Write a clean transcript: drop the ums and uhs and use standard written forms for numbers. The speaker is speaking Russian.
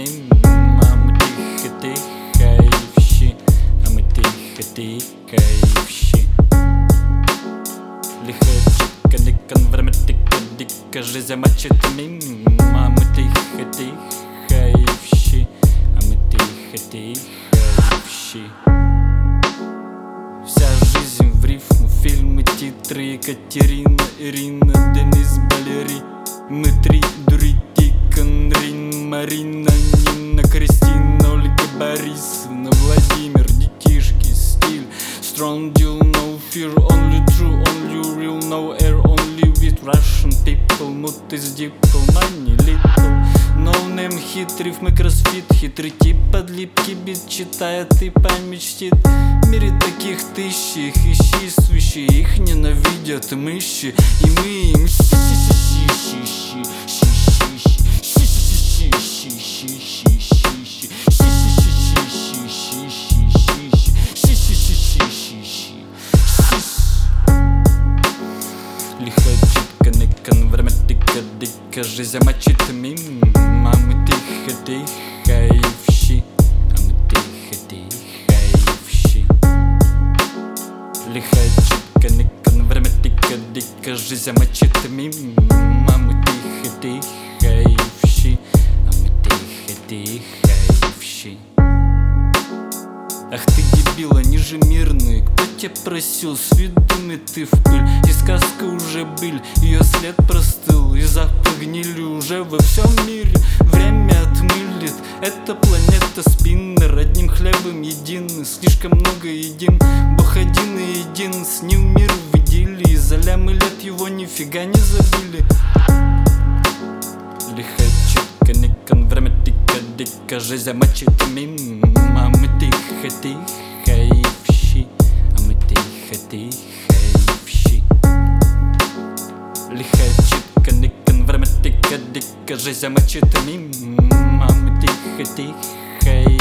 мимо, а мы тихо-тихо и вщи, а мы тихо-тихо и вщи. Лихо, чика-никон, время тика-дика, жизнь мочит мимо, а мы тихо-тихо и вщи, а мы тихо-тихо и вщи. Вся жизнь в рифму, фильмы, титры, Екатерина, Ирина, Денис, Балери. Мы три дури, Тикон, Рин, Марина, Нина, Кристина, Ольга, Борисовна, Владимир, детишки, стиль. Strong deal, no fear, only true, only real, no air, only with Russian people. Mood is deep, money little. No name hit, рифмы кроссфит, хитрый тип, подлипкий бит читает и память чтит. В мире таких тысячи, их ищи, свищи, их ненавидят мыши, и мы им время тика-дика, жизнь мочит мимо, а мы тихо-тихо и вщи, а мы тихо-тихо и вщи. Лихо, чика-никон, время тика-дика, жизнь мочит мимо, а мы тихо-тихо и вщи, а мы тихо-тихо и вщи. Ах ты дебила, нижемирный, кто тебя просил, с видами ты в пыль. И сказка уже быль, ее след простыл, и запах гнили уже во всем мире. Время отмылит, эта планета спиннер, одним хлебом едины, слишком много едим. Бог один и един, с ним мир в идиллии, и за лямы лет его нифига не забыли. Лихо, чика-никон, время тика-дика, жизнь мочит мимо, а мы тихо-тихо и вщи, а мы тихо-тихо и вщи. Лихо, чика-никон, время тика-дика, жизнь мочит мимо, а мы тихо-тихо и